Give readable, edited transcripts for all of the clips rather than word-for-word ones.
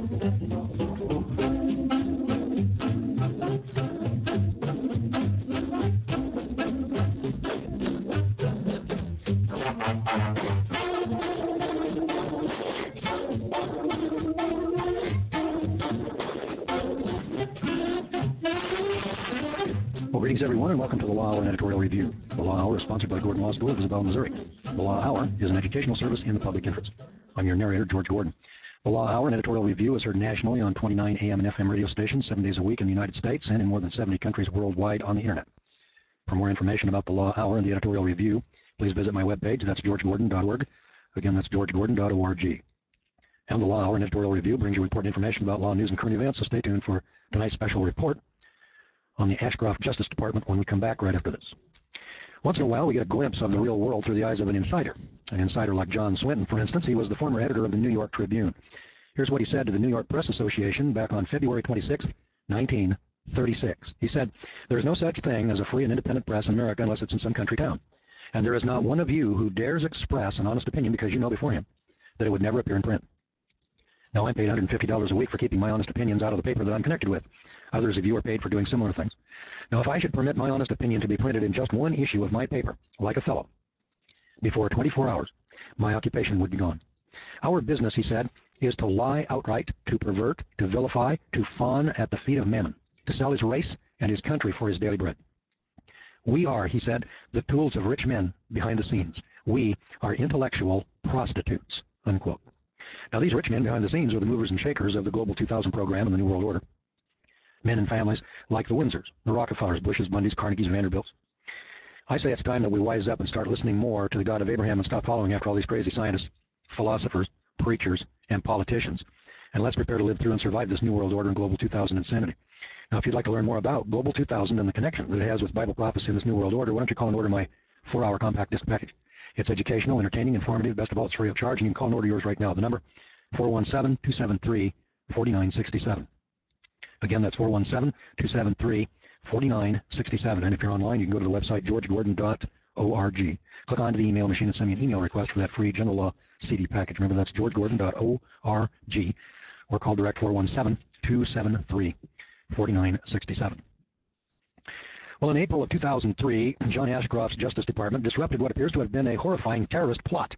Well, greetings everyone, and welcome to the Law Hour and Editorial Review. The Law Hour is sponsored by the Gordon Law School of Isabel, Missouri. The Law Hour is an educational service in the public interest. I'm your narrator, George Gordon. The Law Hour and Editorial Review is heard nationally on 29 AM and FM radio stations 7 days a week in the United States and in more than 70 countries worldwide on the Internet. For more information about the Law Hour and the Editorial Review, please visit my webpage. That's georgegordon.org. Again, that's georgegordon.org. And the Law Hour and Editorial Review brings you important information about law news and current events, so stay tuned for tonight's special report on the Ashcroft Justice Department when we come back right after this. Once in a while, we get a glimpse of the real world through the eyes of an insider. An insider like John Swinton, for instance. He was the former editor of the New York Tribune. Here's what he said to the New York Press Association back on February 26, 1936. He said, "There is no such thing as a free and independent press in America unless it's in some country town. And there is not one of you who dares express an honest opinion because you know beforehand that it would never appear in print. Now, I'm paid $150 a week for keeping my honest opinions out of the paper that I'm connected with. Others of you are paid for doing similar things. Now, if I should permit my honest opinion to be printed in just one issue of my paper, like a fellow, before 24 hours, my occupation would be gone. Our business," he said, "is to lie outright, to pervert, to vilify, to fawn at the feet of mammon, to sell his race and his country for his daily bread. We are," he said, "the tools of rich men behind the scenes. We are intellectual prostitutes," unquote. Now, these rich men behind the scenes are the movers and shakers of the Global 2000 program and the New World Order. Men and families like the Windsors, the Rockefellers, Bushes, Bundys, Carnegies, Vanderbilts. I say it's time that we wise up and start listening more to the God of Abraham and stop following after all these crazy scientists, philosophers, preachers, and politicians. And let's prepare to live through and survive this New World Order and Global 2000 insanity. Now, if you'd like to learn more about Global 2000 and the connection that it has with Bible prophecy and this New World Order, why don't you call and order my 4-hour compact disc package? It's educational, entertaining, informative, best of all, it's free of charge, and you can call and order yours right now. The number, 417-273-4967. Again, that's 417-273-4967. And if you're online, you can go to the website, georgegordon.org. Click onto the email machine and send me an email request for that free general law CD package. Remember, that's georgegordon.org, or call direct 417-273-4967. Well, in April of 2003, John Ashcroft's Justice Department disrupted what appears to have been a horrifying terrorist plot.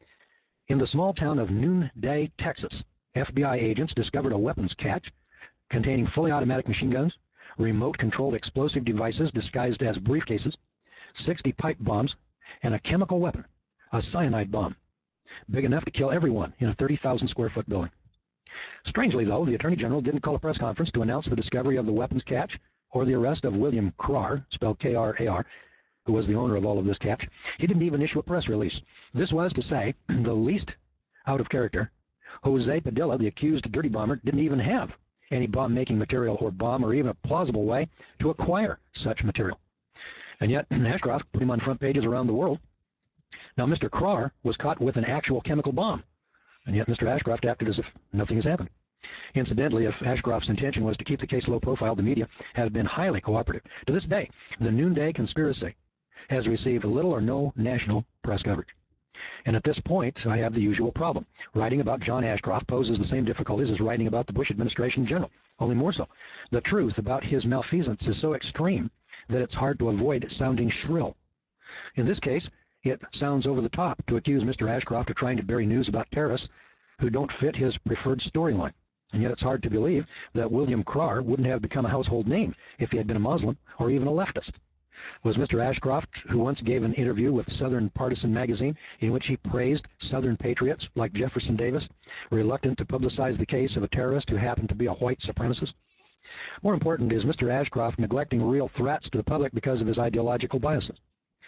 In the small town of Noonday, Texas, FBI agents discovered a weapons cache containing fully automatic machine guns, remote-controlled explosive devices disguised as briefcases, 60 pipe bombs, and a chemical weapon, a cyanide bomb, big enough to kill everyone in a 30,000-square-foot building. Strangely, though, the Attorney General didn't call a press conference to announce the discovery of the weapons cache or the arrest of William Krar, spelled K-R-A-R, who was the owner of all of this cache. He didn't even issue a press release. This was to say, the least out of character, Jose Padilla, the accused dirty bomber, didn't even have any bomb-making material or bomb or even a plausible way to acquire such material. And yet, Ashcroft put him on front pages around the world. Now, Mr. Krar was caught with an actual chemical bomb, and yet Mr. Ashcroft acted as if nothing has happened. Incidentally, if Ashcroft's intention was to keep the case low profile, the media have been highly cooperative. To this day, the Noonday Conspiracy has received little or no national press coverage. And at this point, I have the usual problem. Writing about John Ashcroft poses the same difficulties as writing about the Bush administration in general, only more so. The truth about his malfeasance is so extreme that it's hard to avoid sounding shrill. In this case, it sounds over the top to accuse Mr. Ashcroft of trying to bury news about terrorists who don't fit his preferred storyline. And yet it's hard to believe that William Krar wouldn't have become a household name if he had been a Muslim or even a leftist. Was Mr. Ashcroft, who once gave an interview with Southern Partisan magazine in which he praised Southern patriots like Jefferson Davis, reluctant to publicize the case of a terrorist who happened to be a white supremacist? More important, is Mr. Ashcroft neglecting real threats to the public because of his ideological biases?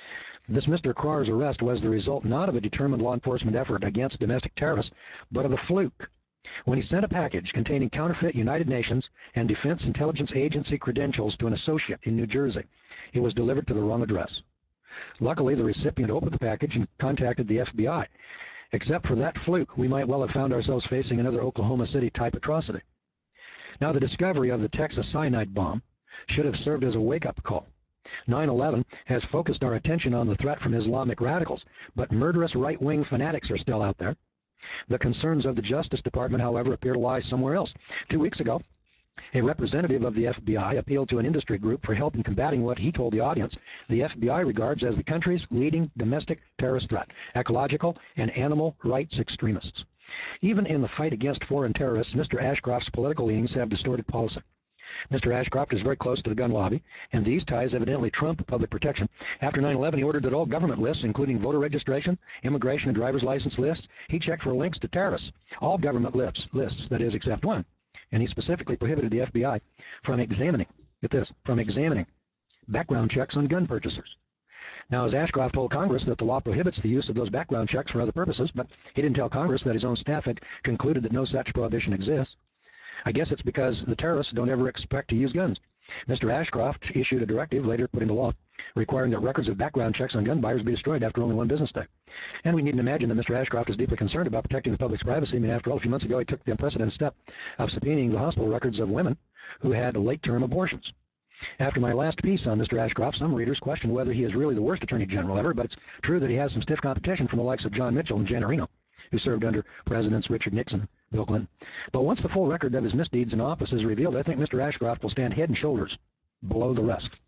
This Mr. Krar's arrest was the result not of a determined law enforcement effort against domestic terrorists, but of a fluke. When he sent a package containing counterfeit United Nations and Defense Intelligence Agency credentials to an associate in New Jersey, it was delivered to the wrong address. Luckily, the recipient opened the package and contacted the FBI. Except for that fluke, we might well have found ourselves facing another Oklahoma City-type atrocity. Now, the discovery of the Texas cyanide bomb should have served as a wake-up call. 9/11 has focused our attention on the threat from Islamic radicals, but murderous right-wing fanatics are still out there. The concerns of the Justice Department, however, appear to lie somewhere else. 2 weeks ago, a representative of the FBI appealed to an industry group for help in combating what he told the audience the FBI regards as the country's leading domestic terrorist threat, ecological and animal rights extremists. Even in the fight against foreign terrorists, Mr. Ashcroft's political leanings have distorted policy. Mr. Ashcroft is very close to the gun lobby, and these ties evidently trump public protection. After 9/11, he ordered that all government lists, including voter registration, immigration, and driver's license lists, he checked for links to terrorists. All government lists, that is, except one. And he specifically prohibited the FBI from examining, get this, from examining background checks on gun purchasers. Now, as Ashcroft told Congress that the law prohibits the use of those background checks for other purposes, but he didn't tell Congress that his own staff had concluded that no such prohibition exists. I guess it's because the terrorists don't ever expect to use guns. Mr. Ashcroft issued a directive, later put into law, requiring that records of background checks on gun buyers be destroyed after only one business day. And we needn't imagine that Mr. Ashcroft is deeply concerned about protecting the public's privacy. I mean, after all, a few months ago, he took the unprecedented step of subpoenaing the hospital records of women who had late-term abortions. After my last piece on Mr. Ashcroft, some readers question whether he is really the worst attorney general ever, but it's true that he has some stiff competition from the likes of John Mitchell and Janet Reno, who served under Presidents Richard Nixon and Bill Clinton. But once the full record of his misdeeds in office is revealed, I think Mr. Ashcroft will stand head and shoulders below the rest.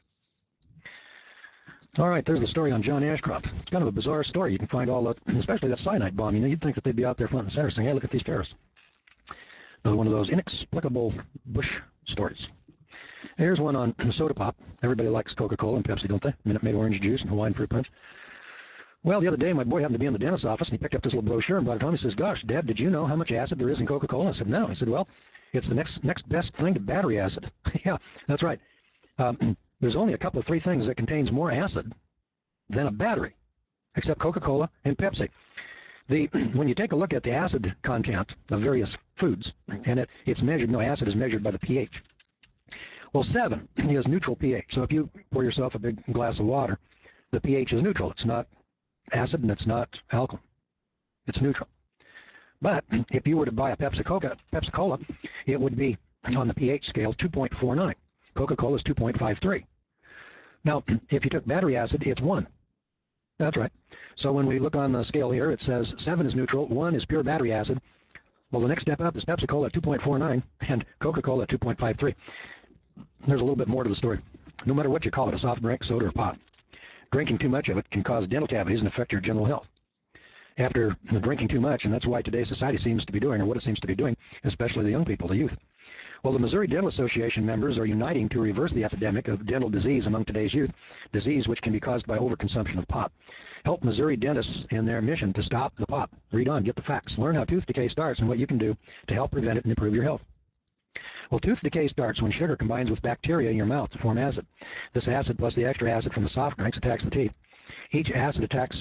All right, there's the story on John Ashcroft. It's kind of a bizarre story. You can find all that, especially that cyanide bomb. You know, you'd think that they'd be out there front and center saying, hey, look at these terrorists. One of those inexplicable Bush stories. Here's one on soda pop. Everybody likes Coca-Cola and Pepsi, don't they? Minute Maid orange juice and Hawaiian fruit punch. Well, the other day, my boy happened to be in the dentist's office, and he picked up this little brochure and brought it home. He says, gosh, Dad, did you know how much acid there is in Coca-Cola? I said, no. He said, well, it's the next best thing to battery acid. Yeah, that's right. There's only a couple of three things that contains more acid than a battery, except Coca-Cola and Pepsi. When you take a look at the acid content of various foods, and it's measured, no, acid is measured by the pH. Well, 7 is neutral pH. So if you pour yourself a big glass of water, the pH is neutral. It's not acid and it's not alkaline. It's neutral. But if you were to buy a Pepsi-Cola, it would be on the pH scale 2.49. Coca-Cola is 2.53. Now, if you took battery acid, it's 1. That's right. So when we look on the scale here, it says 7 is neutral, 1 is pure battery acid. Well, the next step up is Pepsi-Cola at 2.49 and Coca-Cola at 2.53. There's a little bit more to the story. No matter what you call it, a soft drink, soda, or pop, drinking too much of it can cause dental cavities and affect your general health. After drinking too much, and that's why today's society seems to be doing, or what it seems to be doing, especially the young people, the youth. Well, the Missouri Dental Association members are uniting to reverse the epidemic of dental disease among today's youth, disease which can be caused by overconsumption of pop. Help Missouri dentists in their mission to stop the pop. Read on, get the facts, learn how tooth decay starts and what you can do to help prevent it and improve your health. Well, tooth decay starts when sugar combines with bacteria in your mouth to form acid. This acid plus the extra acid from the soft drinks attacks the teeth. Each acid attack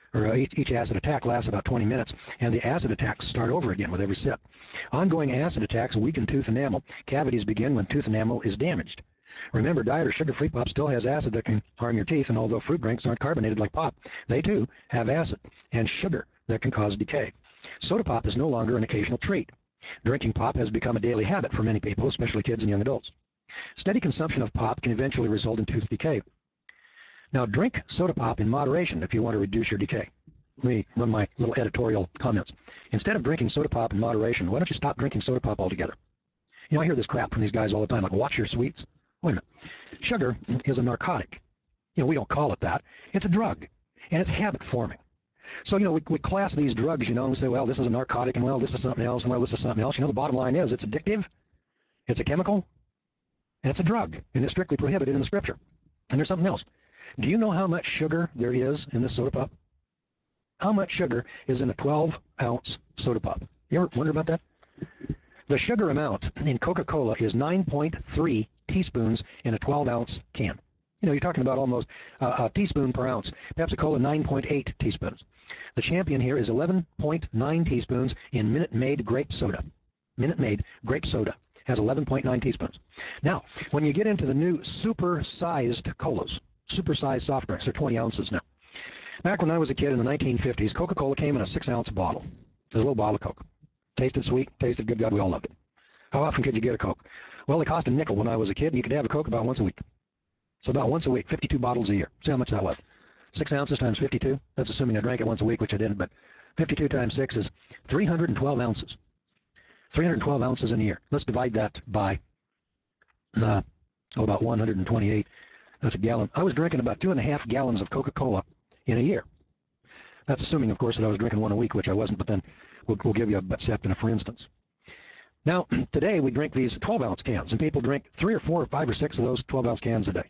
lasts about 20 minutes, and the acid attacks start over again with every sip. Ongoing acid attacks weaken tooth enamel. Cavities begin when tooth enamel is damaged. Remember, diet or sugar-free pop still has acid that can harm your teeth, and although fruit drinks aren't carbonated like pop, they too have acid and sugar that can cause decay. Soda pop is no longer an occasional treat. Drinking pop has become a daily habit for many people, especially kids and young adults. Steady consumption of pop can eventually result in tooth decay. Now, drink soda pop in moderation if you want to reduce your decay. Let me run my little editorial comments. Instead of drinking soda pop in moderation, why don't you stop drinking soda pop altogether? You know, I hear this crap from these guys all the time, like, watch your sweets. Wait a minute. Sugar is a narcotic. You know, we don't call it that. It's a drug, and it's habit-forming. So, you know, we class these drugs, you know, and we say, well, this is a narcotic, and well, this is something else, and well, this is something else. You know, the bottom line is it's addictive, it's a chemical, and it's a drug, and it's strictly prohibited in the Scripture. And there's something else. Do you know how much sugar there is in this soda pop? How much sugar is in a 12-ounce soda pop? You ever wonder about that? The sugar amount in Coca-Cola is 9.3 teaspoons in a 12-ounce can. You know, you're talking about almost a teaspoon per ounce. Pepsi-Cola, 9.8 teaspoons. The champion here is 11.9 teaspoons in Minute Maid grape soda. Minute Maid grape soda has 11.9 teaspoons. Now, when you get into the new super-sized colas, super-sized soft drinks, they're 20 ounces now. Back when I was a kid in the 1950s, Coca-Cola came in a 6-ounce bottle. It was a little bottle of Coke. Tasted sweet, tasted good, God, we all loved it. How often could you get a Coke? Well, they cost a nickel when I was a kid, and you could have a Coke about once a week. So about once a week, 52 bottles a year. See how much that was. 6 ounces times 52. That's assuming I drank it once a week, which I didn't, but 52 times 6 is 312 ounces. 312 ounces in a year. Let's divide that by about 128. That's a gallon. I was drinking about 2.5 gallons of Coca-Cola in a year. That's assuming, of course, that I was drinking one a week, which I wasn't, but then we'll give you a step and a for instance. Now, today we drink these 12-ounce cans, and people drink 3 or 4 or 5 or 6 of those 12-ounce cans a day.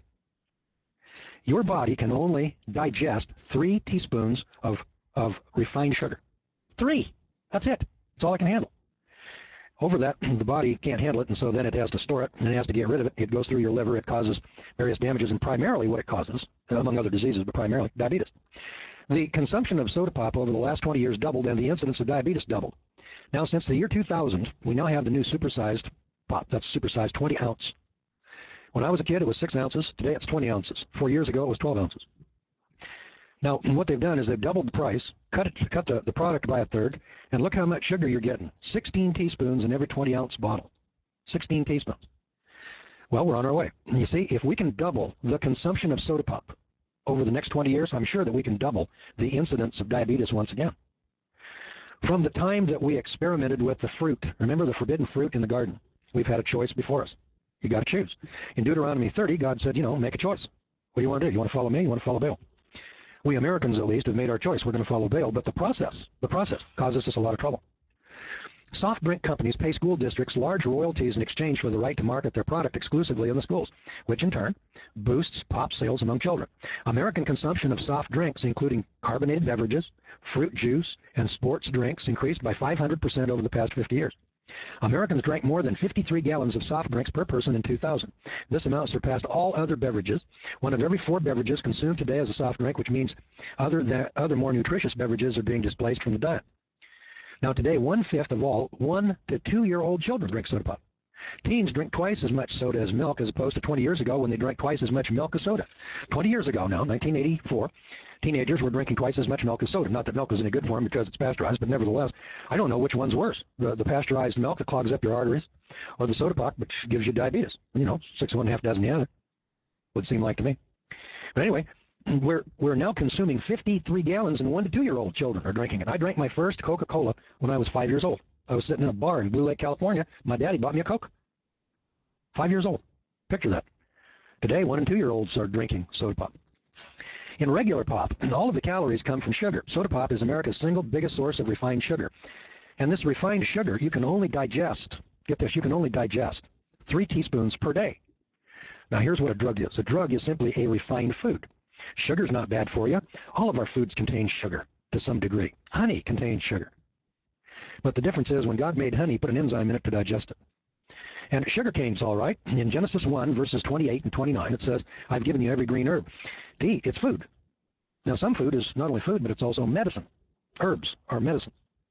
Your body can only digest 3 teaspoons of refined sugar. 3! That's it. That's all it can handle. Over that, the body can't handle it, and so then it has to store it, and it has to get rid of it. It goes through your liver. It causes various damages, and primarily what it causes, among other diseases, but primarily diabetes. The consumption of soda pop over the last 20 years doubled, and the incidence of diabetes doubled. Now, since the year 2000, we now have the new supersized pop. That's supersized 20 ounce. When I was a kid, it was 6 ounces. Today, it's 20 ounces. 4 years ago, it was 12 ounces. Now, what they've done is they've doubled the price, cut the product by a third, and look how much sugar you're getting. 16 teaspoons in every 20-ounce bottle. 16 teaspoons. Well, we're on our way. And you see, if we can double the consumption of soda pop over the next 20 years, I'm sure that we can double the incidence of diabetes once again. From the time that we experimented with the fruit, remember the forbidden fruit in the garden, we've had a choice before us. You got to choose. In Deuteronomy 30, God said, make a choice. What do you want to do? You want to follow me? You want to follow Baal? We Americans, at least, have made our choice. We're going to follow Baal, but the process causes us a lot of trouble. Soft drink companies pay school districts large royalties in exchange for the right to market their product exclusively in the schools, which in turn boosts pop sales among children. American consumption of soft drinks, including carbonated beverages, fruit juice, and sports drinks, increased by 500% over the past 50 years. Americans drank more than 53 gallons of soft drinks per person in 2000. This amount surpassed all other beverages. 1 of every 4 beverages consumed today is a soft drink, which means other more nutritious beverages are being displaced from the diet. Now today, 1/5 of all 1 to 2-year-old children drink soda pop. Teens drink twice as much soda as milk as opposed to 20 years ago when they drank twice as much milk as soda. 20 years ago now, 1984, teenagers were drinking twice as much milk as soda. Not that milk is any good for them because it's pasteurized, but nevertheless, I don't know which one's worse. The pasteurized milk that clogs up your arteries or the soda pop which gives you diabetes. 6 of one, half dozen the other, would seem like to me. But anyway, we're now consuming 53 gallons and 1 to 2-year-old children are drinking it. I drank my first Coca-Cola when I was 5 years old. I was sitting in a bar in Blue Lake, California. My daddy bought me a Coke. 5 years old. Picture that. Today, 1 and 2-year-olds are drinking soda pop. In regular pop, all of the calories come from sugar. Soda pop is America's single biggest source of refined sugar. And this refined sugar, you can only digest, get this, you can only digest 3 teaspoons per day. Now, here's what a drug is. A drug is simply a refined food. Sugar's not bad for you. All of our foods contain sugar to some degree. Honey contains sugar. But the difference is when God made honey, he put an enzyme in it to digest it. And sugarcane's all right. In Genesis 1, verses 28 and 29, it says, I've given you every green herb to eat. It's food. Now, some food is not only food, but it's also medicine. Herbs are medicine.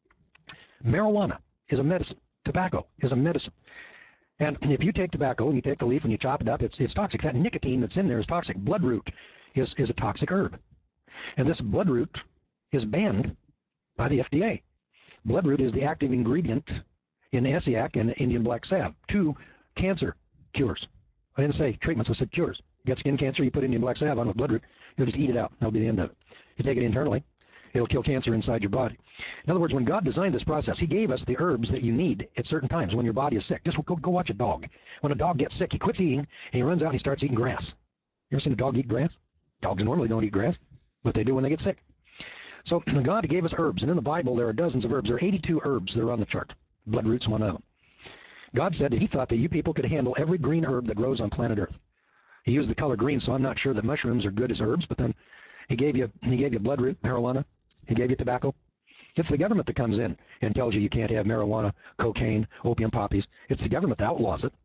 Marijuana is a medicine. Tobacco is a medicine. And if you take tobacco and you take the leaf and you chop it up, it's toxic. That nicotine that's in there is toxic. Bloodroot is a toxic herb. And this bloodroot is banned by the FDA. Bloodroot is the active ingredient in Essiac and Indian black salve, 2 cancer cures. I didn't say treatments, I said cures. You got skin cancer, you put Indian black salve on with bloodroot, you'll just eat it out. That'll be the end of it. You take it internally, it'll kill cancer inside your body. In other words, when God designed this process, he gave us the herbs that you need at certain times when your body is sick. Just go watch a dog. When a dog gets sick, he quits eating, and he runs out and he starts eating grass. You ever seen a dog eat grass? Dogs normally don't eat grass, but they do when they get sick. So God gave us herbs, and in the Bible there are dozens of herbs. There are 82 herbs that are on the chart. Bloodroot's one of them. God said that he thought that you people could handle every green herb that grows on planet Earth. He used the color green, so I'm not sure that mushrooms are good as herbs, but then he gave you bloodroot, marijuana, he gave you tobacco. It's the government that comes in and tells you can't have marijuana, cocaine, opium poppies. It's the government that outlaws it.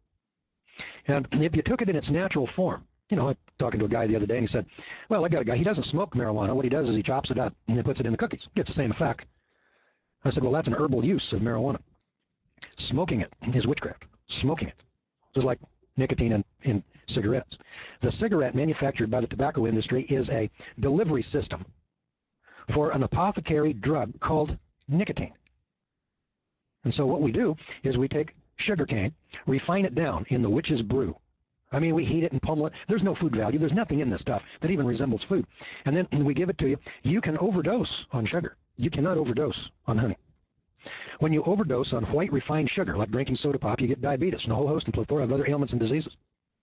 And if you took it in its natural form, I was talking to a guy the other day, and he said, well, I got a guy, he doesn't smoke marijuana. What he does is he chops it up and he puts it in the cookies. Gets the same effect. I said, well, that's an herbal use of marijuana. Smoking it is witchcraft. Smoking it. Just like nicotine in cigarettes. The cigarette manufactured by the tobacco industry is a delivery system for an apothecary drug called nicotine. And so what we do is we take sugarcane, refine it down in the witch's brew. I mean, we heat it and pummel it. There's no food value. There's nothing in this stuff that even resembles food. And then we give it to you. You can overdose on sugar. you cannot overdose on honey. When you overdose on white refined sugar, like drinking soda pop, you get diabetes and a whole host and plethora of other ailments and diseases.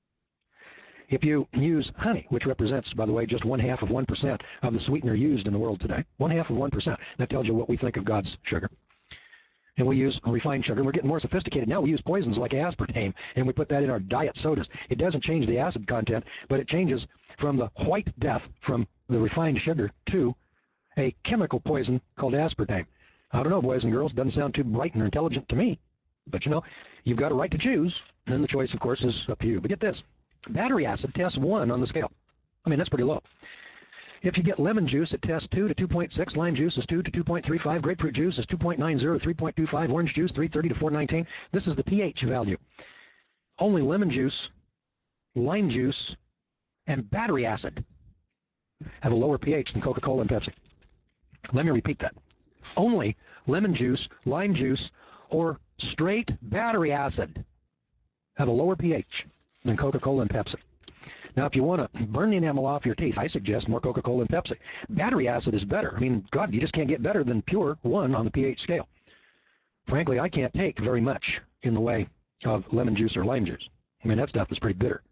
If you use honey, which represents, by the way, just 1/2% of the sweetener used in the world today, 1/2%, that tells you what we think of God's sugar. And we use refined sugar. We're getting more sophisticated now. We use poisons like aspartame, and we put that in our diet sodas. It doesn't change the acid content, but it changes from the white death from the refined sugar to a chemical poison called aspartame. I don't know, boys and girls. Doesn't sound too bright and intelligent to me. But, you know, you've got a right to choose, and the choice, of course, is up to you. But get this. Battery acid tests 1 on the scale. I mean, that's pretty low. If you get lemon juice, it tests 2 to 2.6. Lime juice is 2 to 2.35. Grapefruit juice is 2.90 to 3.25. Orange juice, 330 to 419. This is the pH value. Only lemon juice, lime juice, and battery acid have a lower pH than Coca-Cola and Pepsi. Let me repeat that. Only lemon juice, lime juice, or straight battery acid have a lower pH than Coca-Cola and Pepsi. Now, if you want to burn the enamel off your teeth, I suggest more Coca-Cola and Pepsi. Battery acid is better. I mean, God, you just can't get better than pure 1 on the pH scale. Frankly, I can't take very much in the way of lemon juice or lime juice. I mean, that stuff is pretty bitter.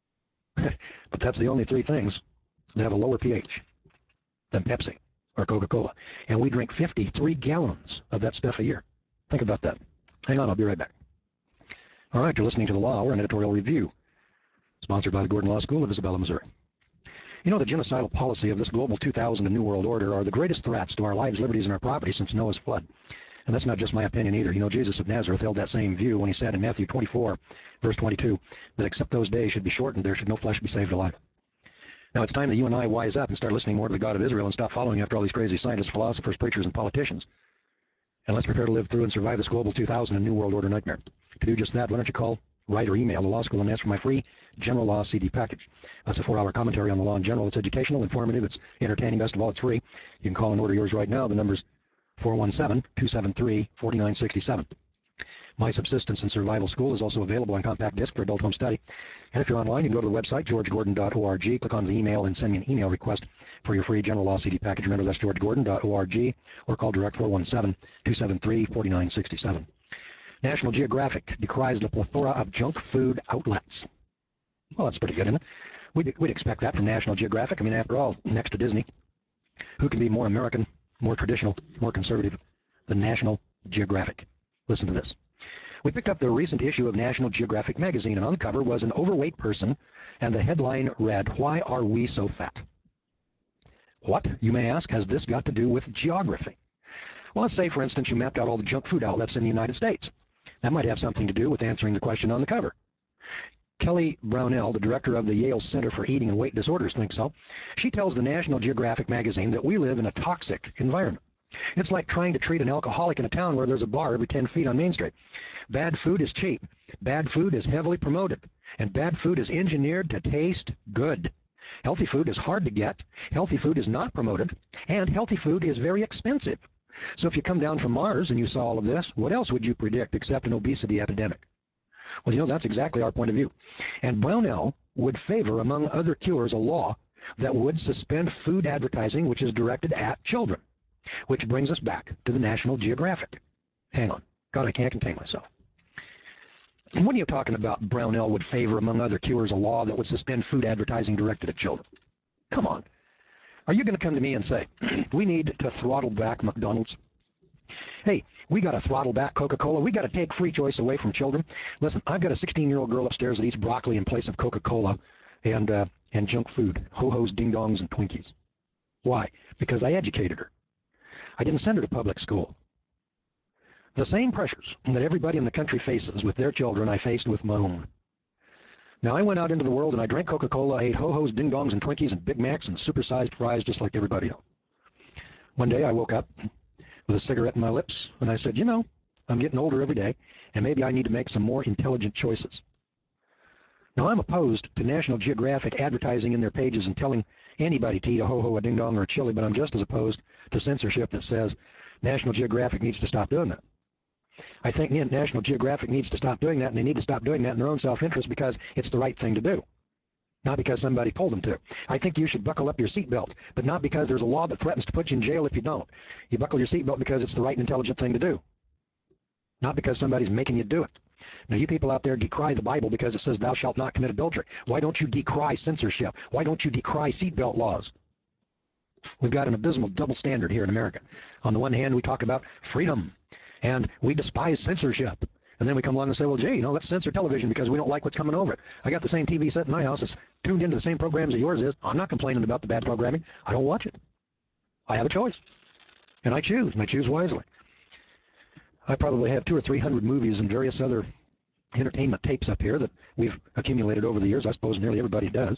But that's the only 3 things that have a lower pH than Pepsi or Coca-Cola. And we drink 53 gallons of that stuff a year. Think about that. Hang on, I'll be right back. All right, you're listening to The Law Hour, an editorial review, sponsored by the Gordon Law School of Isabella, Missouri. You know, the genocidal policy of this global 2000 and New World Order are the greatest threats to our lives, liberties, and our property since Noah's flood. And that's not just my opinion either. You know, Jesus of Nazareth held that same view when he said in Matthew 24, verse 22, that except those days should be shortened, there should no flesh be saved alive. Now, it's time that you and I wise up and start listening more to the God of Israel and stop following after all these crazy scientists, philosophers, preachers, and politicians. And let's prepare to live through and survive this global 2000 and New World Order nightmare. To do just that, why don't you call, write, or email the law school and ask for my free General Law CD package. That's a 4-hour commentary on the law in general. It's educational, informative, it's entertaining. Best of all, it's free. You can call and order yours right now. The number's 417-273-4967. My Subsistence and Survival School is also available on compact disc for adult home study. And if you're online, you can go to the website, georgegordon.org, click on the email, and send me an email request for your free General Law CD package. Remember, that's georgegordon.org, or call direct 417-273-4967. National Geographic decries the plethora of junk food outlets. Well, that's pretty good, isn't it? We'd expect that from National Geographic. I mean, after all, next to Disney, who can be more American, more traditional, more conservative than National Geographic? Listen to this. We picked up the recent issue of National Geographic magazine, and on the cover was an overweight person, and the headline read, "Why are we so fat?" What, you may ask, has this got to do with geography? Well, let's say, for instance, you mapped out all the junk food outlets in the United States. That might have something to do with answering the question on the cover. Kelly Brownell, the director of the Yale Center for Eating and Weight Disorders, thinks so. She tells the National Geographic magazine that we live in a toxic environment. It's like trying to treat an alcoholic in a town where there's a bar every 10 feet on Main Street. Bad food is cheap. Bad food is heavily promoted. And bad food is engineered to taste good. Healthy food is hard to get. Healthy food is not promoted. And healthy food is very expensive. So if you come down from Mars and you saw all of this, what else would you predict except an obesity epidemic? Well, you know, that's exactly our point of view. And Brownell would favor, among other cures, a law that would suspend food advertising which is directed at children. Which brings us back to the National Geographic. Hang on. God, I can't contain myself. What are you talking about? Brownell would favor, among other cures, a law that would suspend food advertising directed at children. Come on. Are you going to come to me and say, we need to throttle back McDonald's? Hey, we got to throttle back Coca-Cola. We got to take free choice away from children. Listen, I've got a 16-year-old girl upstairs that eats broccoli in place of Coca-Cola and junk food, ho-hos, ding-dongs, and Twinkies. Why? Because I educated her. I didn't send her to public school. The same pressures that everybody in the country faces with their children, I faced with my own. Now, I went out into the world and I drank Coca-Cola, ate ho-hos, ding-dongs, and Twinkies, and Big Macs, and super-sized fries just like everybody else. One day I woke up with a cigarette in my lips, and I said, you know, I'm getting older every day, and maybe I need to make some more intelligent choices. Now, I'm opposed to National Geographic advertising in their pages and telling anybody to eat a ho-ho, a ding-dong, or a chili, but I'm just as opposed to censorship that says National Geographic needs to stop doing that. I think National Geographic needs to stop doing that, and they need to stop doing that in their own self-interest because it's the right thing to do. not because somebody told them to. I think you should buckle up your seatbelt, but not because there's a law that threatens to put you in jail if you don't. You buckle your seatbelt because it's the right and intelligent thing to do, not because somebody's making you do it. Now, you people out there decry the Bible because it says thou shalt not commit adultery. Why don't you decry censorship? Why don't you decry seatbelt laws? We've got an abysmal double standard here in America. On the one hand, we talk about freedom, and we despise censorship. And then we come along and say, well, gee, let's censor television because we don't like what's coming over it. I got the same TV set in my house. It's tuned into the same programs that yours is. I'm not complaining about the bad programming. I don't watch it. I have a choice. And I choose, and I choose wisely. I probably have 200 or 300 movies and various other entertainment tapes up here that we've accumulated over the years. I suppose nearly everybody does.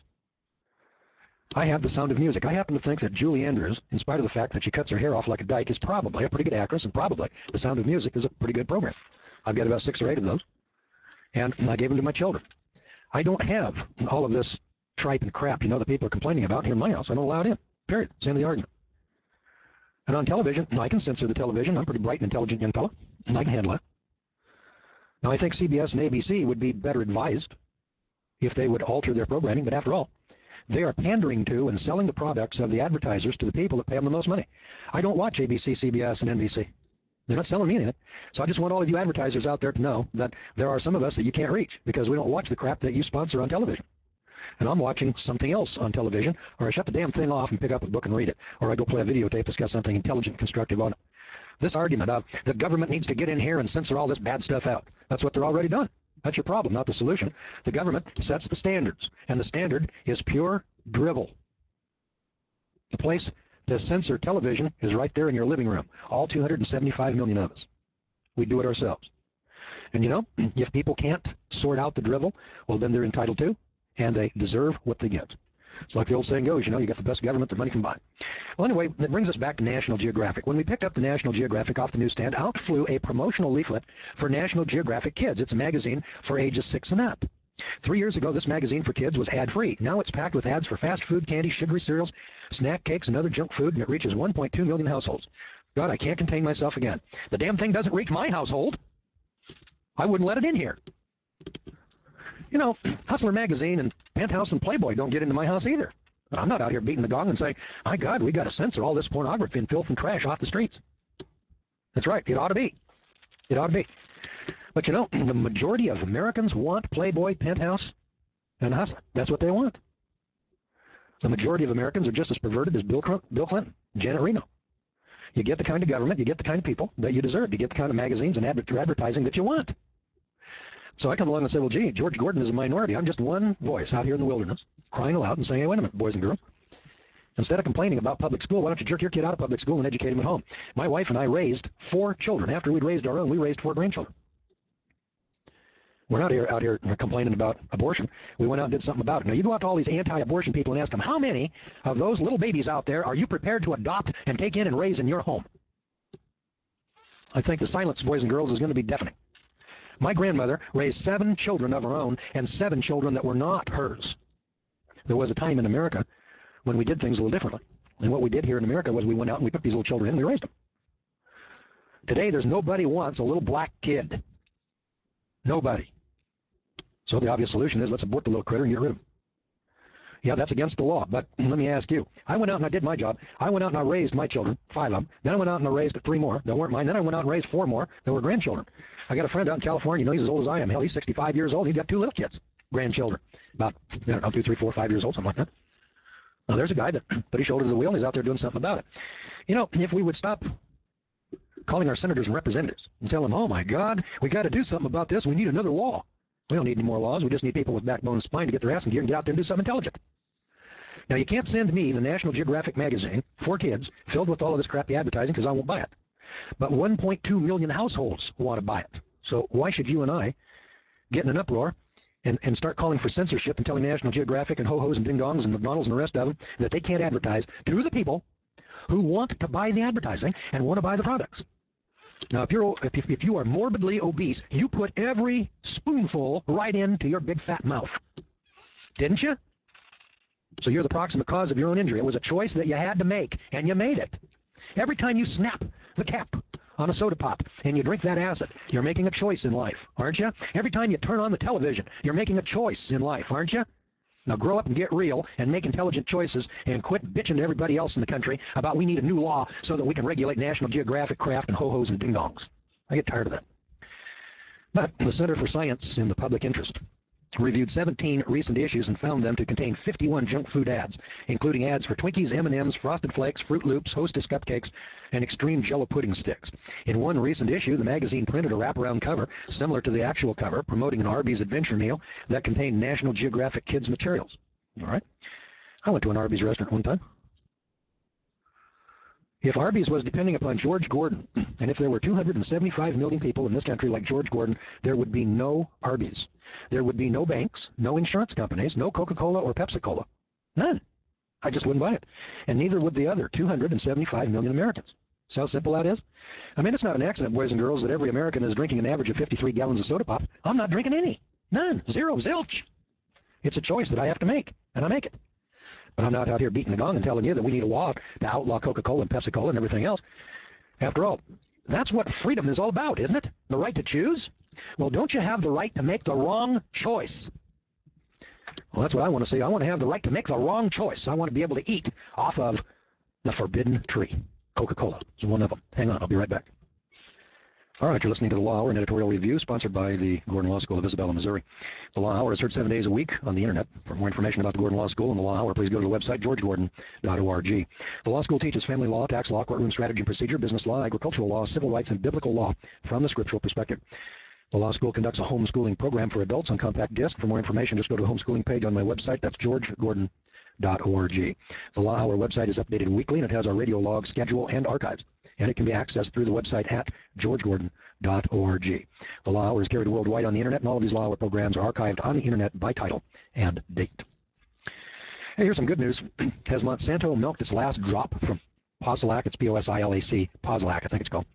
I have The Sound of Music. I happen to think that Julie Andrews, in spite of the fact that she cuts her hair off like a dyke, is probably a pretty good actress, and probably The Sound of Music is a pretty good program. I've got about 6 or 8 of those, and I gave them to my children. I don't have all of this tripe and crap, that people are complaining about here in my house. I don't allow it in, period. It's the end of the argument. And on television, I can censor the television. I'm a pretty bright and intelligent young fellow, and I can handle it. Now, I think CBS and ABC would be better advised if they would alter their programming, but after all, they are pandering to and selling the products of the advertisers to the people that pay them the most money. I don't watch ABC, CBS, and NBC. They're not selling me anything. So I just want all of you advertisers out there to know that there are some of us that you can't reach because we don't watch the crap that you sponsor on television. And I'm watching something else on television, or I shut the damn thing off and pick up a book and read it, or I go play a videotape that's got something intelligent and constructive on it. This argument of the government needs to get in here and censor all this bad stuff out, that's what they're already done. That's your problem, not the solution. The government sets the standards, and the standard is pure drivel. The place to censor television is right there in your living room. All 275 million of us. We do it ourselves. And if people can't sort out the drivel, well, then they're entitled to, and they deserve what they get. It's like the old saying goes, you got the best government that money can buy. Well, anyway, that brings us back to National Geographic. When we picked up the National Geographic off the newsstand, out flew a promotional leaflet for National Geographic Kids. It's a magazine for ages 6 and up. 3 years ago, this magazine for kids was ad-free. Now it's packed with ads for fast food, candy, sugary cereals, snack cakes, and other junk food, and it reaches 1.2 million households. God, I can't contain myself again. The damn thing doesn't reach my household. I wouldn't let it in here. Hustler Magazine and Penthouse and Playboy don't get into my house either. I'm not out here beating the gong and saying, my God, we got to censor all this pornography and filth and trash off the streets. That's right. It ought to be. It ought to be. But the majority of Americans want Playboy, Penthouse, and Hustler. That's what they want. The majority of Americans are just as perverted as Bill Clinton, Janet Reno. You get the kind of government, you get the kind of people that you deserve. You get the kind of magazines and advertising that you want. So I come along and say, well, gee, George Gordon is a minority. I'm just one voice out here in the wilderness, crying aloud and saying, hey, wait a minute, boys and girls. Instead of complaining about public school, why don't you jerk your kid out of public school and educate him at home? My wife and I raised 4 children. After we'd raised our own, we raised 4 grandchildren. We're not out here complaining about abortion. We went out and did something about it. Now, you go out to all these anti-abortion people and ask them, how many of those little babies out there are you prepared to adopt and take in and raise in your home? I think the silence, boys and girls, is going to be deafening. My grandmother raised 7 children of her own and 7 children that were not hers. There was a time in America when we did things a little differently. And what we did here in America was we went out and we took these little children in and we raised them. Today, there's nobody wants a little black kid. Nobody. So the obvious solution is let's abort the little critter and get rid of him. Yeah, that's against the law, but let me ask you. I went out and I did my job. I went out and I raised my children, 5 of them. Then I went out and I raised 3 more that weren't mine. Then I went out and raised 4 more that were grandchildren. I got a friend out in California. He's as old as I am. Hell, he's 65 years old. He's got 2 little kids, grandchildren, about 2, 3, 4, 5 years old, something like that. Now, there's a guy that put his shoulder to the wheel and he's out there doing something about it. If we would stop calling our senators and representatives and tell them, oh, my God, we got to do something about this. We need another law. We don't need any more laws. We just need people with backbone and spine to get their ass in gear and get out there and do something intelligent. Now, you can't send me the National Geographic magazine for kids filled with all of this crappy advertising because I won't buy it. But 1.2 million households want to buy it. So why should you and I get in an uproar and start calling for censorship and telling National Geographic and ho-hos and ding-dongs and McDonald's and the rest of them that they can't advertise to the people who want to buy the advertising and want to buy the products? Now, if you are morbidly obese, you put every spoonful right into your big fat mouth. Didn't you? So you're the proximate cause of your own injury. It was a choice that you had to make, and you made it. Every time you snap the cap on a soda pop and you drink that acid, you're making a choice in life, aren't you? Every time you turn on the television, you're making a choice in life, aren't you? Now grow up and get real and make intelligent choices and quit bitching to everybody else in the country about we need a new law so that we can regulate National Geographic, Kraft, and ho-hos and ding-dongs. I get tired of that. But the Center for Science in the Public Interest reviewed 17 recent issues and found them to contain 51 junk food ads, including ads for Twinkies, M&Ms, Frosted Flakes, Fruit Loops, Hostess cupcakes, and extreme Jell-O pudding sticks. In one recent issue, the magazine printed a wraparound cover similar to the actual cover, promoting an Arby's adventure meal that contained National Geographic Kids materials. All right. I went to an Arby's restaurant one time. If Arby's was depending upon George Gordon, and if there were 275 million people in this country like George Gordon, there would be no Arby's. There would be no banks, no insurance companies, no Coca-Cola or Pepsi-Cola. None. I just wouldn't buy it. And neither would the other 275 million Americans. See how simple that is? I mean, it's not an accident, boys and girls, that every American is drinking an average of 53 gallons of soda pop. I'm not drinking any. None. Zero. Zilch. It's a choice that I have to make, and I make it. But I'm not out here beating the gong and telling you that we need a law to outlaw Coca-Cola and Pepsi-Cola and everything else. After all, that's what freedom is all about, isn't it? The right to choose? Well, don't you have the right to make the wrong choice? Well, that's what I want to see. I want to have the right to make the wrong choice. I want to be able to eat off of the forbidden tree. Coca-Cola is one of them. Hang on, I'll be right back. All right, you're listening to The Law Hour, an editorial review sponsored by the Gordon Law School of Isabella, Missouri. The Law Hour is heard 7 days a week on the Internet. For more information about the Gordon Law School and the Law Hour, please go to the website, georgegordon.org. The law school teaches family law, tax law, courtroom strategy and procedure, business law, agricultural law, civil rights, and biblical law from the scriptural perspective. The law school conducts a homeschooling program for adults on compact disc. For more information, just go to the homeschooling page on my website. That's georgegordon.org. The Law Hour website is updated weekly, and it has our radio log, schedule, and archives. And it can be accessed through the website at georgegordon.org. The Law Hour is carried worldwide on the Internet, and all of these Law Hour programs are archived on the Internet by title and date. Hey, here's some good news. Has Monsanto milked its last drop from Posilac? It's P-O-S-I-L-A-C, Posilac, I think it's called.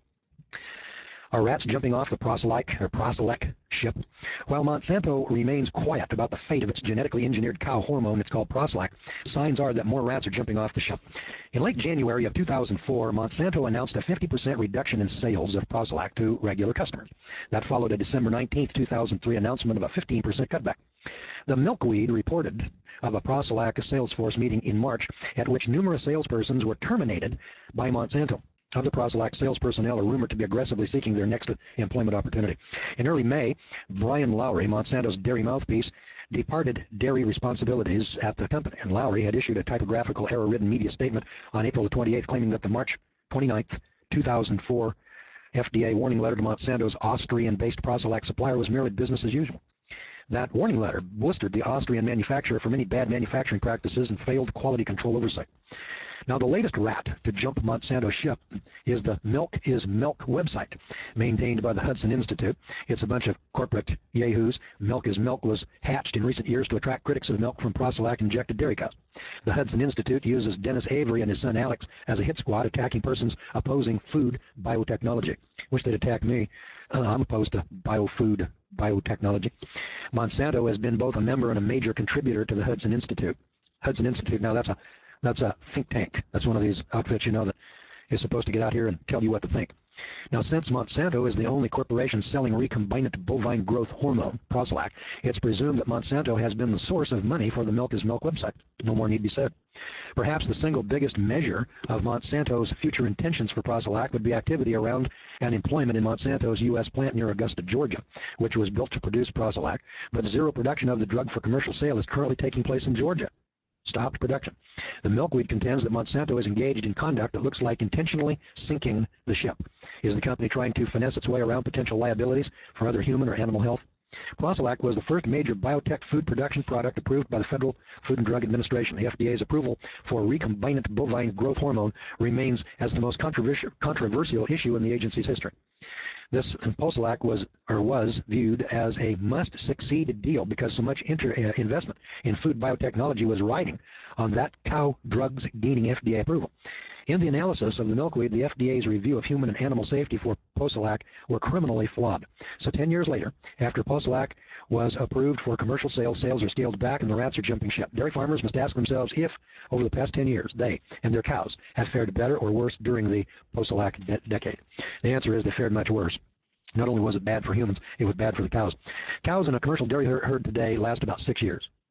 Are rats jumping off the Prosilec ship? While Monsanto remains quiet about the fate of its genetically engineered cow hormone, it's called Prosilec, signs are that more rats are jumping off the ship. In late January of 2004, Monsanto announced a 50% reduction in sales of Prosilec to regular customers. That followed a December 19, 2003 announcement of a 15% cutback. The Milkweed reported of a Prosilec sales force meeting in March at which numerous salespersons were terminated by Monsanto. Other Prosilec sales personnel are rumored to be aggressively seeking their next employment opportunity. In early May, Brian Lowry, Monsanto's dairy mouthpiece, departed dairy responsibilities at the company, and Lowry had issued a typographical error-ridden media statement on April the 28th claiming that the March 29th, 2004 FDA warning letter to Monsanto's Austrian-based Prosilec supplier was merely business as usual. That warning letter blistered the Austrian manufacturer for many bad manufacturing practices and failed quality control oversight. Now, the latest rat to jump Monsanto's ship is the Milk is Milk website, maintained by the Hudson Institute. It's a bunch of corporate yahoos. Milk is Milk was hatched in recent years to attract critics of milk from Prosilec-injected dairy cows. The Hudson Institute uses Dennis Avery and his son Alex as a hit squad attacking persons opposing food biotechnology. Wish they'd attack me. I'm opposed to biofood biotechnology. Monsanto has been both a member and a major contributor to the Hudson Institute. Hudson Institute, now that's a think tank. That's one of these outfits, you know, that is supposed to get out here and tell you what to think. Now, since Monsanto is the only corporation selling recombinant bovine growth hormone, Prosilec, it's presumed that Monsanto has been the source of money for the Milk is Milk website. No more need be said. Perhaps the single biggest measure of Monsanto's future intentions for Prosilec would be activity around and employment in Monsanto's U.S. plant near Augusta, Georgia, which was built to produce Prosilec, but zero production of the drug for commercial sale is currently taking place in Georgia. Stopped production. The Milkweed contends that Monsanto is engaged in conduct that looks like intentionally sinking the ship. Is the company trying to finesse its way around potential liabilities for other human or animal health? Prosilec was the first major biotech food production product approved by the Federal Food and Drug Administration. The FDA's approval for recombinant bovine growth hormone remains as the most controversial issue in the agency's history. This Prosilec was viewed as a must-succeed deal because so much investment in food biotechnology was riding on that cow drugs gaining FDA approval. In the analysis of the Milkweed, the FDA's review of human and animal safety for Prosilec were criminally flawed. So 10 years later, after Prosilec was approved for commercial sales, sales are scaled back and the rats are jumping ship. Dairy farmers must ask themselves if, over the past 10 years, they and their cows have fared better or worse during the Prosilec decade. The answer is they fared much worse. Not only was it bad for humans, it was bad for the cows. Cows in a commercial dairy herd today last about 6 years.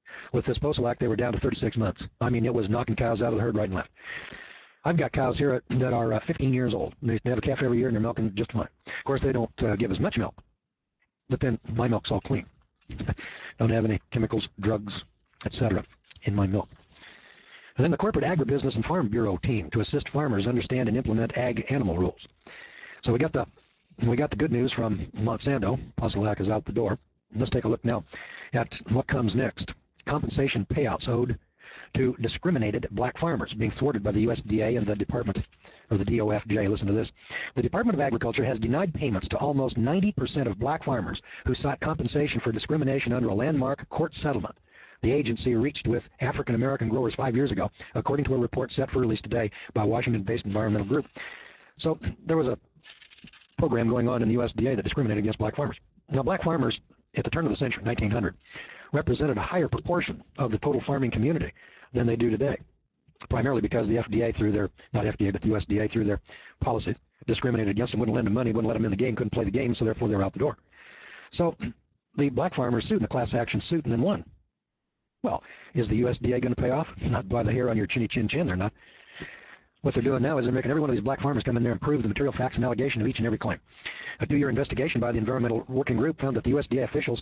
With this Postal Act, they were down to 36 months. I mean, it was knocking cows out of the herd right and left. I've got cows here that are 15 years old. They have a calf every year, and they're milking just fine. Of course, they don't give as much milk, but then my milk's all clean. Don't have any chemicals, drugs, etc. in my milk. And then the Corporate Agribusiness and Farm Bureau team to assist farmers understand and implement ag animal rules. So we got the good news from Monsanto. Postal Act is out the door. Let's take a look now at what comes next. Compensation payouts owed to discriminated black farmers being thwarted by the USDA and the Department, or the DOFJ. Listen to this. The Department of Agriculture has denied payments to almost 90% of black farmers who sought compensation for discrimination under a landmark court settlement the agency reached with African American growers 5 years ago, according to a report set for release today by Washington-based environmental group. So there was a program going on in the USDA that discriminated against black farmers. Now, black farmers at the turn of the century, 1900, represented a higher proportion of the total farming community than they do today, primarily because the FDA through their, not FDA, but the USDA through their policies, discriminated against them, wouldn't lend them money, wouldn't let them in the game, couldn't play the game, so therefore they're out the door. So the black farmers sued in a class action suit and then won. Well, is the USDA going to pay off? Not by the hair on your chinny chin chin, they're not. What they're doing now is they're making every one of these black farmers come in there and prove the material facts and allegation of each and every claim. A 2-year investigation by the Environmental Working Group found that the USDA officials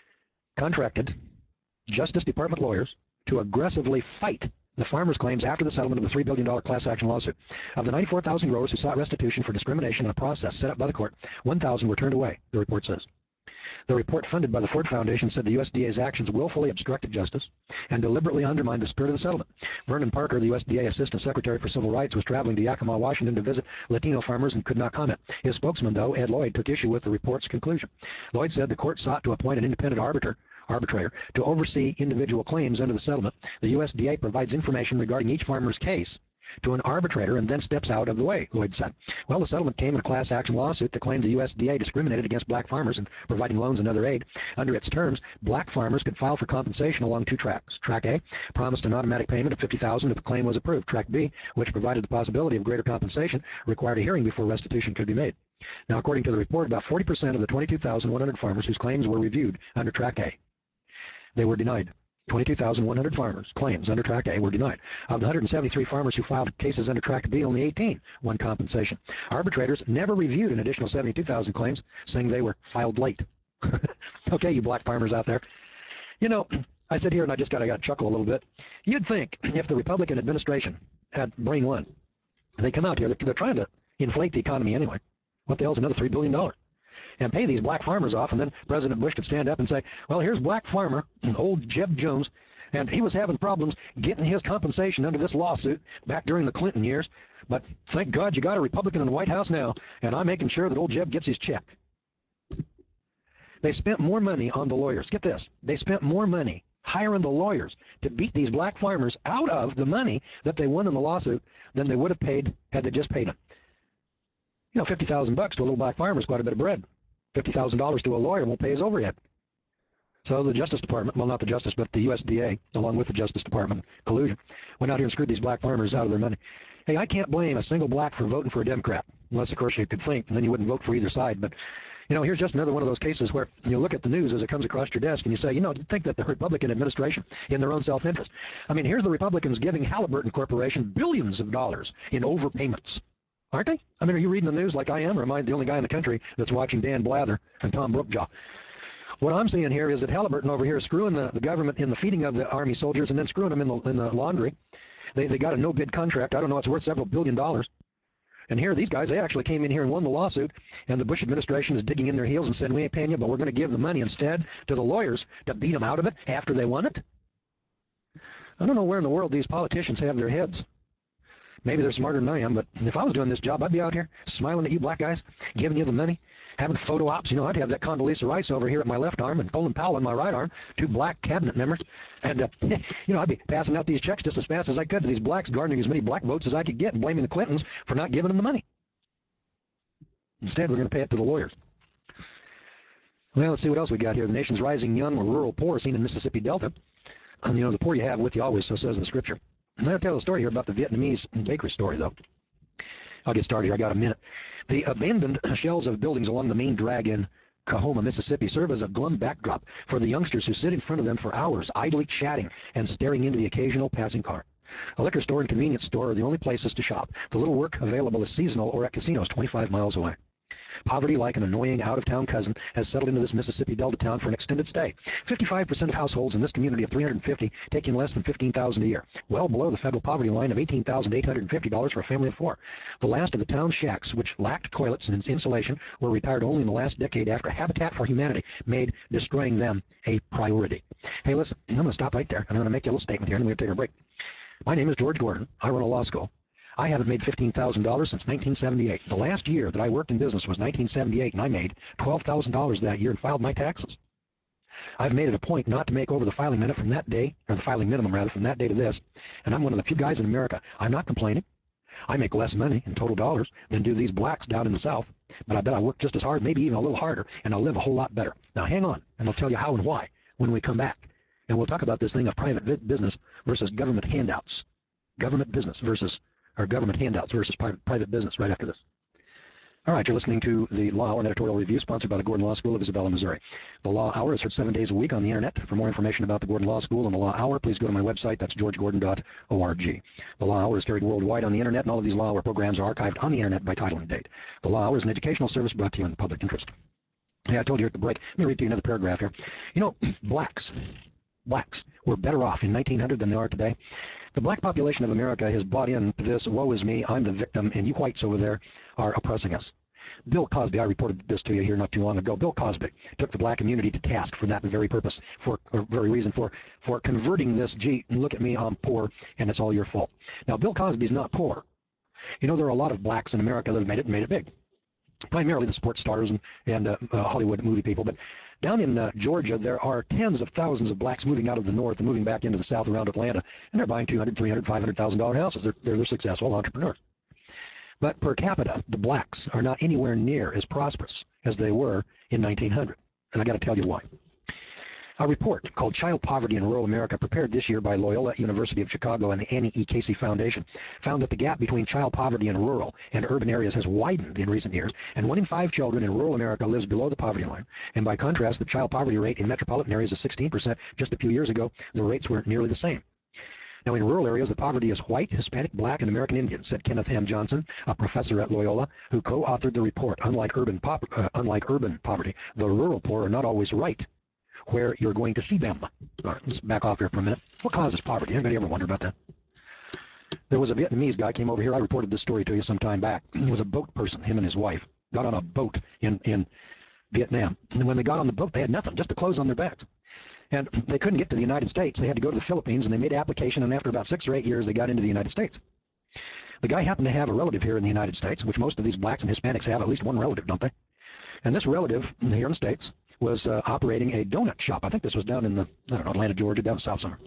contracted Justice Department lawyers to aggressively fight the farmers' claims after the settlement of the $3 billion class action lawsuit. Of the 94,000 growers who sought restitution for discrimination in a process set up by the court, 1,000 were turned away, the report says. The report funded by the Ford Foundation said the USDA's actions willfully obstructed justice and deliberately undermined the spirit of the settlement. Vernon Parker, the USDA Assistant Secretary for Civil Rights, was traveling to Yakima, Washington to visit Latino farmers and could not comment. His spokesman, though, Ed Lloyd, took issue with the report's conclusion. Lloyd said the court sought to appoint an independent arbitrator to oversee individual claims under the settlement. The USDA provides information regarding each farmer's case to an arbitrator and then steps out of the way, Lloyd said. Well, the settlement came in a class action lawsuit that claimed the USDA discriminated against black farmers in providing loans and other aid. Under its terms, black farmers could file for compensation along 2 tracks. Track A promised an automatic payment of $50,000 if the claim was approved. Track B, which provided the possibility of greater compensation, required a hearing before restitution could be made. Now, according to the report, about 40% of the 22,100 farmers whose claims were reviewed under Track A, they were denied. 22,100 farmers' claims under Track A were denied. Of the 173 farmers who filed cases under Track B, only 18 won compensation. Arbitrators never reviewed an additional 72,000 claims, saying they were filed late. Okay, you black farmers out there. You know, I sit here and I got to chuckle a little bit. You'd think if the Republican administration had brain one, they come out here, they're trying to inflate the economy anyway. What the hell's another $3 billion? And pay these black farmers off, and then President Bush could stand up and say, well, here's black farmer, old Jeb Jones, and he was having problems getting his compensation under this lawsuit back during the Clinton years, but thank God you got a Republican in the White House now, and I'm making sure that old Jeb gets his check. They spent more money on the lawyers. Get this. They spent more money hiring the lawyers to beat these black farmers out of the money that they won in the lawsuit than they would have paid had they just paid them. You know, $50,000 to a little black farmer is quite a bit of bread. $50,000 to a lawyer won't pay his overhead. So the Justice Department, well, not the Justice, but the USDA, along with the Justice Department collusion, went out here and screwed these black farmers out of their money. Hey, I can't blame a single black for voting for a Democrat, unless, of course, you could think, and then you wouldn't vote for either side. But, you know, here's just another one of those cases where you look at the news as it comes across your desk and you say, you know, think that the Republican administration, in their own self-interest. I mean, here's the Republicans giving Halliburton Corporation billions of dollars in overpayments. Aren't they? I mean, are you reading the news like I am, or am I the only guy in the country that's watching Dan Blather and Tom Brookjaw? What I'm seeing here is that Halliburton over here is screwing the government in the feeding of the Army soldiers and then screwing them in the laundry. They got a no-bid contract. I don't know, it's worth several $1 billion. And here, these guys, they actually came in here and won the lawsuit, and the Bush administration is digging in their heels and said, we ain't paying you, but we're going to give the money instead to the lawyers to beat them out of it after they won it. I don't know where in the world these politicians have their heads. Maybe they're smarter than I am, but if I was doing this job, I'd be out here smiling at you black guys, giving you the money, having photo ops. You know, I'd have that Condoleezza Rice over here at my left arm and Colin Powell on my right arm, 2 black cabinet members. And, you know, I'd be passing out these checks just as fast as I could to these blacks, garnering as many black votes as I could get and blaming the Clintons for not giving them the money. Instead, we're going to pay it to the lawyers. Well, let's see what else we got here. The nation's rising young or rural poor seen in Mississippi Delta. And, you know, the poor you have with you always, so says the scripture. I'm going to tell a story here about the Vietnamese bakery story, though. I'll get started here. I got a minute. The abandoned shells of buildings along the main drag in Oklahoma, Mississippi serve as a glum backdrop for the youngsters who sit in front of them for hours, idly chatting and staring into the occasional passing car. A liquor store and convenience store are the only places to shop. The little work available is seasonal or at casinos 25 miles away. Poverty, like an annoying out-of-town cousin, has settled into this Mississippi Delta town for an extended stay. 55% of households in this community of 350 take in less than $15,000 a year, well below the federal poverty line of $18,850 for a family of four. The last of the town shacks, which lacked toilets and insulation, were retired only in the last decade after Habitat for Humanity made destroying them a priority. Hey, listen, I'm going to stop right there, and I'm going to make you a little statement here, and we're going to take a break. My name is George Gordon. I run a law school. I haven't made $15,000 since 1978. The last year that I worked in business was 1978, and I made $12,000 that year and filed my taxes. I've made it a point not to make over the filing minute from that day, or the filing minimum rather, from that day to this, and I'm one of the few guys in America. I'm not complaining. I make less money in total dollars than do these blacks down in the South, but I bet I work just as hard, maybe even a little harder, and I'll live a whole lot better. Now hang on, and I'll tell you how and why when we come back. And we'll talk about this thing of private business versus government handouts. Government business versus or government handouts versus private business right after this. All right, you're listening to the Law Hour, an editorial review sponsored by the Gordon Law School of Isabella, Missouri. The Law Hour is heard 7 days a week on the internet. For more information about the Gordon Law School and the Law Hour, please go to my website. That's georgegordon.org. The Law Hour is carried worldwide on the internet, and all of these Law Hour programs are archived on the internet by title and date. The Law Hour is an educational service brought to you in the public interest. Hey, I told you at the break. Let me read to you another paragraph here. You know, blacks were better off in 1900 than they are today. The black population of America has bought into this, woe is me, I'm the victim, and you whites over there are oppressing us. Bill Cosby, I reported this to you here not too long ago. Bill Cosby took the black community to task for that very purpose, for very reason, for converting this, gee, look at me, I'm poor, and it's all your fault. Now, Bill Cosby's not poor. You know, there are a lot of blacks in America that have made it big. Primarily the sports stars and Hollywood movie people. But down in Georgia, there are tens of thousands of blacks moving out of the north and moving back into the south around Atlanta, and they're buying $200,000, $300,000, $500,000 houses. They're successful entrepreneurs. But per capita, the blacks are not anywhere near as prosperous as they were in 1900, and I got to tell you why. A report called Child Poverty in Rural America, prepared this year by Loyola University of Chicago and the Annie E. Casey Foundation, found that the gap between child poverty in rural and urban areas has widened in recent years, and 1 in 5 children in rural America lives below the poverty line. And by contrast, the child poverty rate in metropolitan areas is 16%. Just a few years ago, the rates were nearly the same. Now, in rural areas, the poverty is white, Hispanic, black, and American Indian, said Kenneth M. Johnson, a professor at Loyola, who co-authored the report. Unlike urban poverty, the rural poor are not always right where you're going to see them. All right, let's back off here for a minute. What causes poverty? Anybody ever wonder about that? There was a Vietnamese guy came over here. I reported this story to you some time back. He was a boat person. Him and his wife got on a boat in Vietnam. And when they got on the boat, they had nothing, just the clothes on their backs. And they couldn't get to the United States. They had to go to the Philippines, and they made an application, and after about 6 or 8 years, they got into the United States. The guy happened to have a relative here in the United States, which most of these blacks and Hispanics have at least one relative, don't they? And this relative here in the States was operating a donut shop. I think this was down in Atlanta, Georgia, down south somewhere.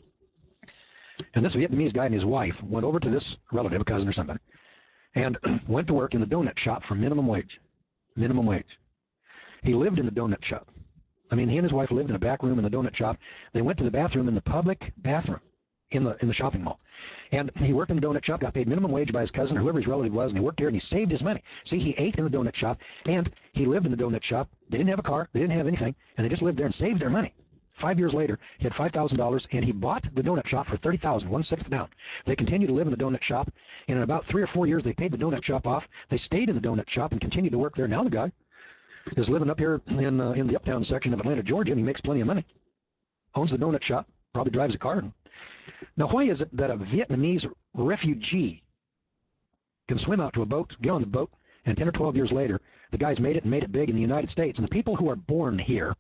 And this Vietnamese guy and his wife went over to this relative, a cousin or somebody, and went to work in the donut shop for minimum wage. Minimum wage. He lived in the donut shop. I mean, he and his wife lived in a back room in the donut shop. They went to the bathroom in the public bathroom in the shopping mall. And he worked in the donut shop, got paid minimum wage by his cousin or whoever his relative was, and he worked here and he saved his money. See, he ate in the donut shop, and he lived in the donut shop. They didn't have a car. They didn't have anything, and they just lived there and saved their money. 5 years later, he had $5,000, and he bought the donut shop for $30,000, 1/6 down. They continued to live in the donut shop, and in about 3 or 4 years, they paid the donut shop off. They stayed in the donut shop and continued to work there. Now the guy is living up here in the uptown section of Atlanta, Georgia, and he makes plenty of money. Owns the donut shop, probably drives a car. Now, why is it that a Vietnamese refugee can swim out to a boat, get on the boat, and 10 or 12 years later, the guy's made it and made it big in the United States, and the people who are born here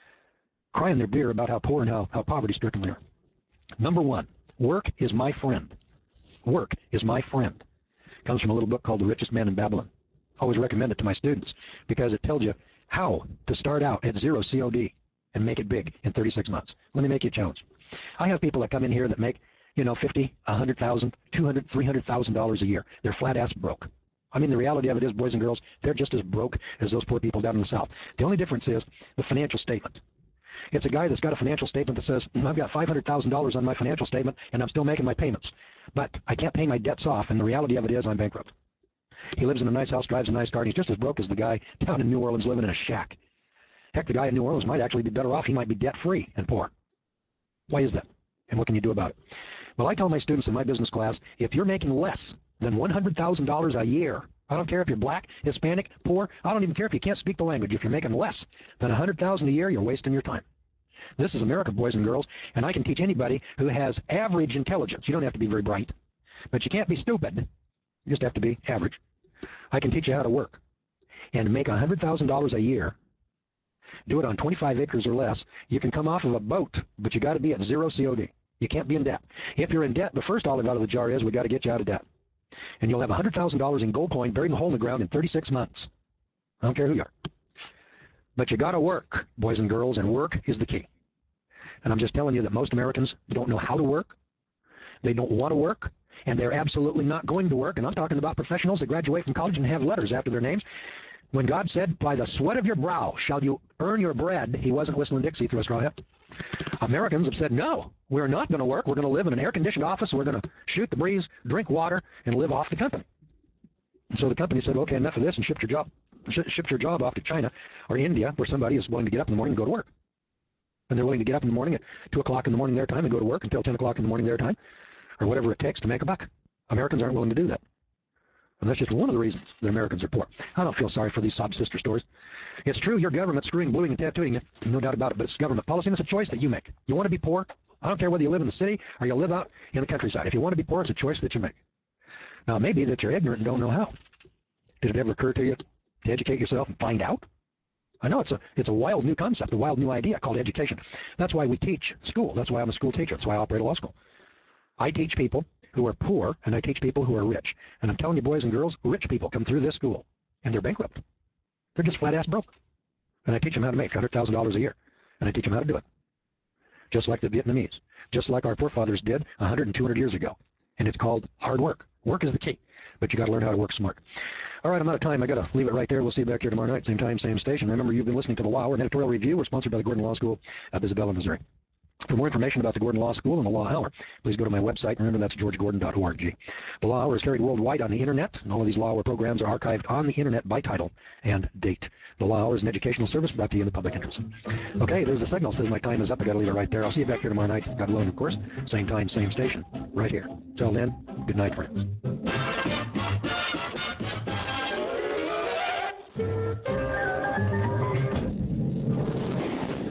cry in their beer about how poor and how poverty-stricken they are? Number one, work is my friend. Work is my friend. Comes from a little book called The Richest Man in Babylon. Always recommend it to my students because it tells you how to start out at 0 COD and make it big in 36 months. Let me make you a challenge. I have people that come in here that make, $50,000, $100,000, $200,000, $300,000 a year. They're flat-ass broke. I mean, the reality of it is, boys and girls, they're just as broke as those poor people down in the South. The only difference is the financial statement. It's a guy that's got a financial statement that says, I've got $500,000 on my financial statement, and I'm still making my payments. But I can't pay my debts off, and the reality of it is I'm bankrupt. He lives in a nice house, drives a nice car, and he's just as broke as the guy down in New Orleans living in a shack. Heck, the guy in New Orleans might actually be better off. He might be debt-free and poor. Why is that? And what can you do about it? Well, I tell my students in my business class, if you're making less than $100,000 a year, I don't care if you're black, Hispanic, poor, I don't even care if you can't speak the language. If you're making less than $100,000 a year, you're wasting your time. This is America, boys and girls, and I can teach anybody who has average intelligence. You don't have to be very bright, but you can't be stupid. You just have to be average. I can teach you how to work and make $100,000 a year. Do it on 25 acres or less. You can come off of a boat, but you got to be at zero COD. You can't be in debt. If you're in debt, the first olive out of the jar is we got to get you out of debt. And you'll have $100,000 in gold coin buried in a hole in the ground in 36 months. I don't care who you are. But you got to work, boys and girls, and work is the key. And I'm just telling you that most Americans don't know how to work. They don't want to work, and they're absolutely not going to work. And I'm talking about professionals that graduate from college and have letters after their names. When God said, by the sweat of your brow shall you earn your bread, he wasn't whistling Dixie through a straw hat. Americans have said, no, we're not going to work. We're going to live in an air-conditioned office. We're going to shoot the breeze, drink water, and live off the company. And so the company said, okay, enough of this, and shipped your job off to China or India, where somebody is willing to get up in the morning and go to work. And they're willing to get up in the morning at 2 o'clock in the morning their time and go to work until 10 o'clock in the morning their time, or whatever it takes to make a buck. Americans aren't willing to do that. And that's just one of the reasons that Americans are poor. I don't feel sorry for these sob sister stories. It's true, your government's screwing, bluing, and tattooing you. No doubt about it, but it's government policy, and it's a choice that you make. You want to be poor? I don't care whether you live in the city or you live out in the countryside. If you want to be poor, it's a choice that you make. Now, it may be that you're ignorant and don't know how. Did it ever occur to you to educate yourself and find out? I know it's a wild new concept, a wild new idea called education. That's why we teach school. That's why I'm a school teacher. That's why I operate a law school. I teach people who are poor, and I teach people who are rich. And I'm telling you, boys and girls, rich people come through this school, and they're bankrupt. They're just flat-ass broke. And I teach them how to make $100,000 a year, and I teach them how to do it. Just like the Vietnamese, just like our forefathers did 100 and 200 years ago. And it's called hard work. Work is the key, but you got to learn how to work smart. All right, I'm out of time. I got to leave it right there. We'll see you back here tomorrow night, same time, same station. Remember, you've been listening to The Law Hour, an editorial review. We're sponsored by the Gordon Law School of Isabella, Missouri. For more information about the Gordon Law School and the Law Hour, please go to my website. Remember, that's georgegordon.org. The Law Hour is carried worldwide on the Internet, and all of these Law Hour programs are archived on the Internet by title and date. The Law Hour is an educational service brought to you in the public interest. Okay, there's a signal that says my time is up. I got to leave it right there. I'll see you back here tomorrow night, God willing, of course. Same time, same station, right here. Till then, good night, friends.